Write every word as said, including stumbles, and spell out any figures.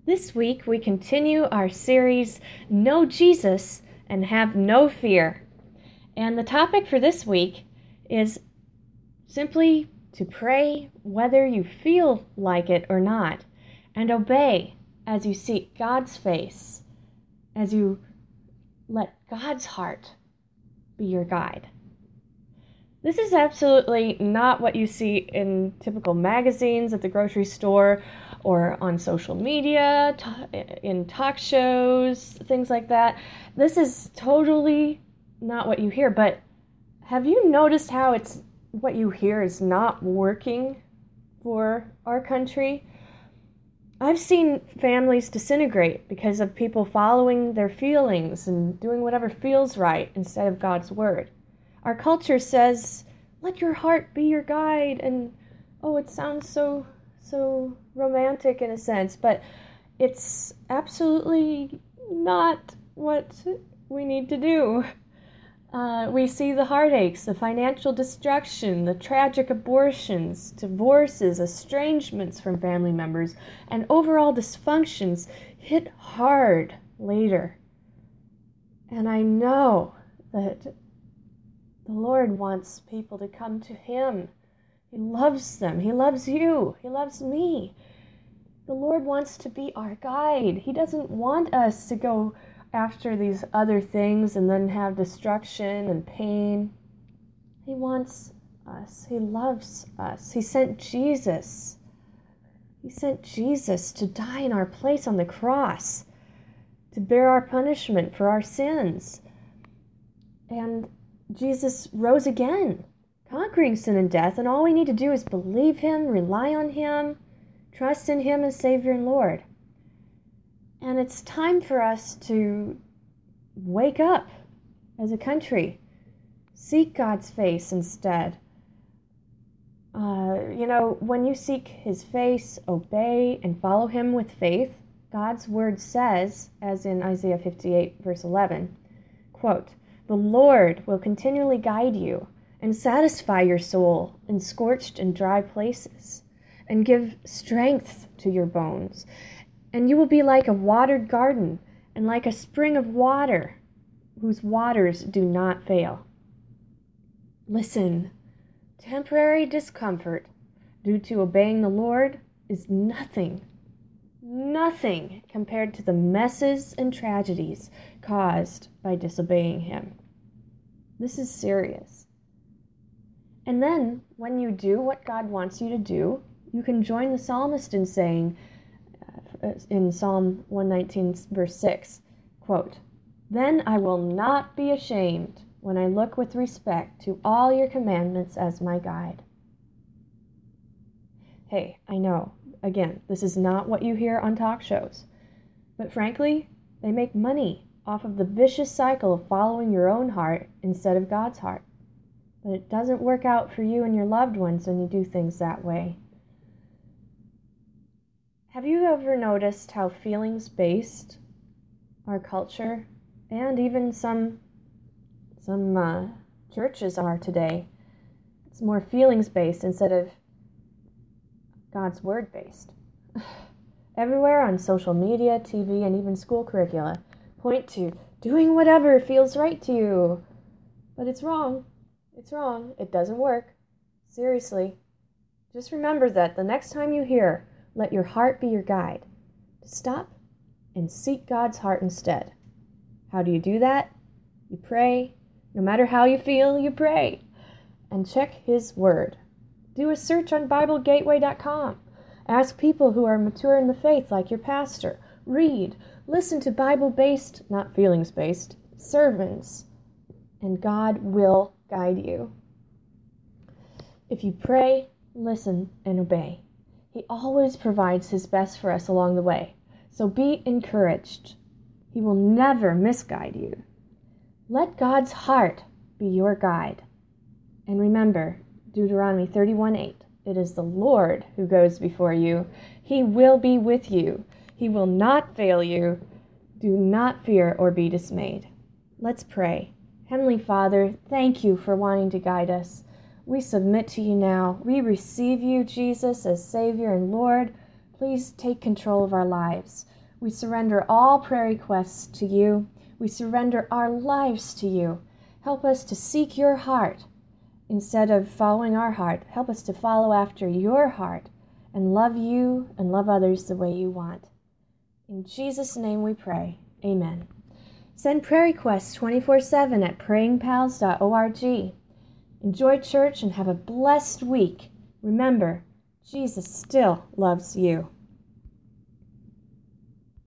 This week we continue our series, Know Jesus and Have No Fear. And the topic for this week is simply to pray whether you feel like it or not, and obey as you seek God's face, as you let God's heart be your guide. This is absolutely not what you see in typical magazines at the grocery store or on social media, in talk shows, things like that. This is totally not what you hear, but have you noticed how it's what you hear is not working for our country? I've seen families disintegrate because of people following their feelings and doing whatever feels right instead of God's word. Our culture says, let your heart be your guide, and oh, it sounds so so romantic in a sense, but it's absolutely not what we need to do. Uh, we see the heartaches, the financial destruction, the tragic abortions, divorces, estrangements from family members, and overall dysfunctions hit hard later. And I know that the Lord wants people to come to Him. He loves them. He loves you. He loves me. The Lord wants to be our guide. He doesn't want us to go after these other things and then have destruction and pain. He wants us. He loves us. He sent Jesus. He sent Jesus to die in our place on the cross, to bear our punishment for our sins. And Jesus rose again, conquering sin and death, and all we need to do is believe Him, rely on Him, trust in Him as Savior and Lord. And it's time for us to wake up as a country, seek God's face instead. Uh, you know, when you seek His face, obey, and follow Him with faith, God's word says, as in Isaiah fifty-eight, verse eleven, quote, "The Lord will continually guide you and satisfy your soul in scorched and dry places, and give strength to your bones. And you will be like a watered garden and like a spring of water whose waters do not fail." Listen, temporary discomfort due to obeying the Lord is nothing, nothing compared to the messes and tragedies caused by disobeying Him. This is serious. And then, when you do what God wants you to do, you can join the psalmist in saying, uh, in Psalm one nineteen, verse six, quote, "Then I will not be ashamed when I look with respect to all your commandments as my guide." Hey, I know, again, this is not what you hear on talk shows, but frankly, they make money off of the vicious cycle of following your own heart instead of God's heart. But it doesn't work out for you and your loved ones when you do things that way. Have you ever noticed how feelings-based our culture and even some some uh, churches are today? It's more feelings-based instead of God's word-based. Everywhere on social media, T V, and even school curricula point to doing whatever feels right to you. But it's wrong. It's wrong. It doesn't work. Seriously. Just remember that the next time you hear, "Let your heart be your guide," to stop and seek God's heart instead. How do you do that? You pray. No matter how you feel, you pray. And check His word. Do a search on Bible Gateway dot com. Ask people who are mature in the faith, like your pastor. Read. Listen to Bible-based, not feelings-based, sermons. And God will guide you. If you pray, listen, and obey, He always provides His best for us along the way. So be encouraged. He will never misguide you. Let God's heart be your guide. And remember, Deuteronomy thirty-one eight, it is the Lord who goes before you. He will be with you. He will not fail you. Do not fear or be dismayed. Let's pray. Heavenly Father, thank you for wanting to guide us. We submit to you now. We receive you, Jesus, as Savior and Lord. Please take control of our lives. We surrender all prayer requests to you. We surrender our lives to you. Help us to seek your heart instead of following our heart. Help us to follow after your heart and love you and love others the way you want. In Jesus' name we pray. Amen. Send prayer requests twenty-four seven at praying pals dot org. Enjoy church and have a blessed week. Remember, Jesus still loves you.